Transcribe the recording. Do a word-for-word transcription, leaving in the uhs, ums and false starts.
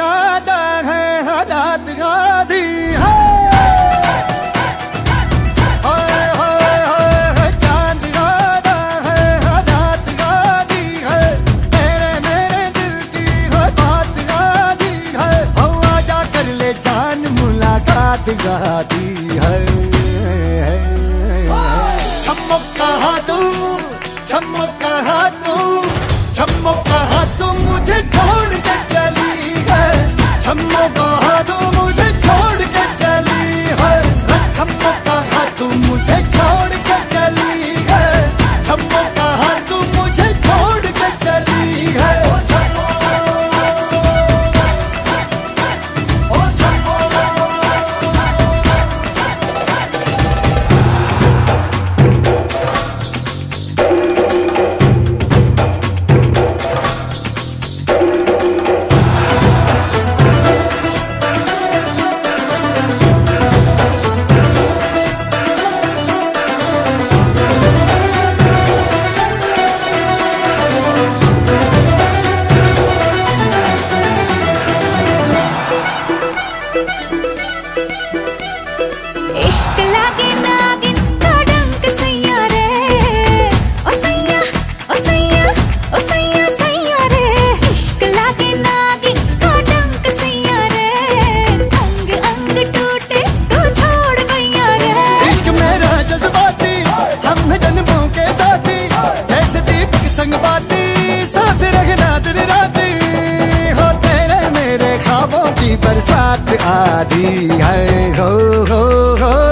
ज्यादा है रात आधी है, चांद ज्यादा है रात आधी है, तेरे मेरे दिल की बात आधी है, आजा कर ले जान मुलाकात आधी है। छम्मो कहा तू, छम्मो कहा तू, छम्मो कहा तू मुझे छोड़ के चली है, छम्मो कहा तू मुझे छोड़ के चली है, छम्मो कहा तू मुझे छोड़ के चली है, छम्मो कहा तू मुझे छोड़ के चली है। ओ छम्मो, ओ छम्मो, इश्क लागे नागिन का डंक सैया रे, ओ सैया ओ सैया ओ सैया सैया रे, इश्क लागे नागिन का डंक सैया रे, अंग अंग टूटे तू छोड़ गैया रे। इश्क मेरा जज्बाती हम जन्मों के साथी, जैसे दीपक संग बाती साथ रहना दिन राती, हो तेरे मेरे ख्वाबों की बरसात आधी है, हो हो हो।